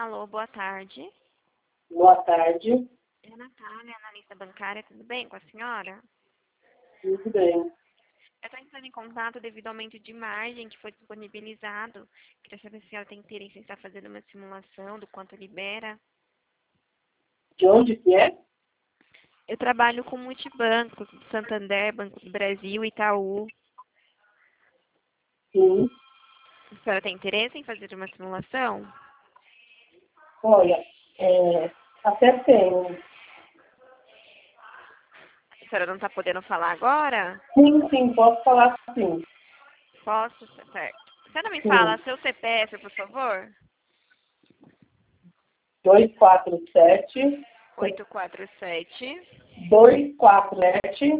Alô, boa tarde. Boa tarde. É a Natália, analista bancária, tudo bem com a senhora? Tudo bem. Eu estou entrando em contato devido ao aumento de margem que foi disponibilizado. Queria saber se a senhora tem interesse em estar fazendo uma simulação do quanto libera. De onde que é? Eu trabalho com multibancos, Santander, Banco do Brasil, Itaú. Sim. A senhora tem interesse em fazer uma simulação? Olha, até tenho. A senhora não está podendo falar agora? Sim, posso falar sim. Posso, certo. A senhora me Sim. fala seu CPF, por favor? 247 847 247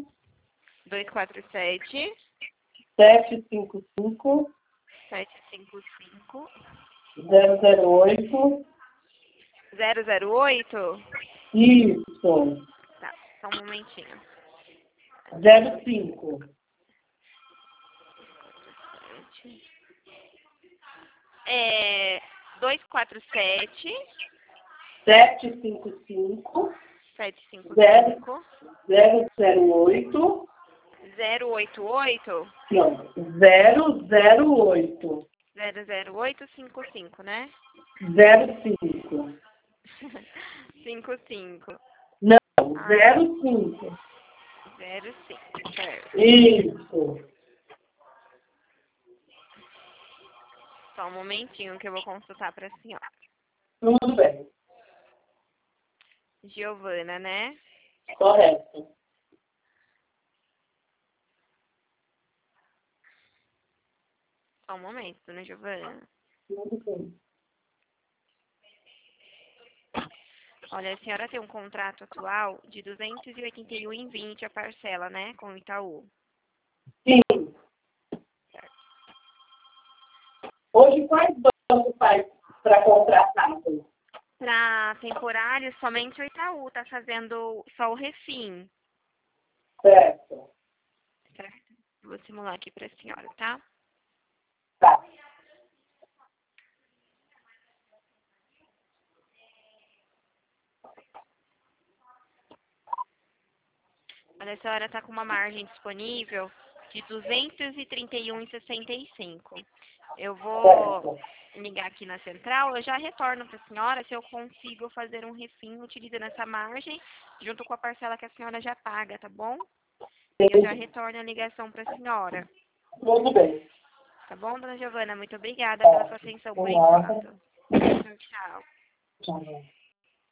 247 755 755 008. 008? Isso. Tá, só um momentinho. 05. É 247 755 755 008. 088 Não, 008. 00855, né? 05. 55. Não, Ah, 05. 05, certo. Isso. Só um momentinho que eu vou consultar para a senhora. Tudo bem. Giovana, né? Correto. Só um momento, dona Giovana. Tudo bem. Olha, a senhora tem um contrato atual de 281,20 a parcela, né? Com o Itaú. Sim. Certo. Hoje, quais bancos faz para contratado? Para temporário, somente o Itaú está fazendo só o refim. Certo. Certo? Vou simular aqui para a senhora, tá? Tá. Olha, a senhora está com uma margem disponível de 231,65. Eu vou Certo. ligar aqui na central, eu já retorno para a senhora se eu consigo fazer um refim utilizando essa margem, junto com a parcela que a senhora já paga, tá bom? E eu já retorno a ligação para a senhora. Tudo bem. Tá bom, dona Giovana? Muito obrigada pela Tá. sua atenção por Por nada. enquanto. Tchau, tchau. Tchau.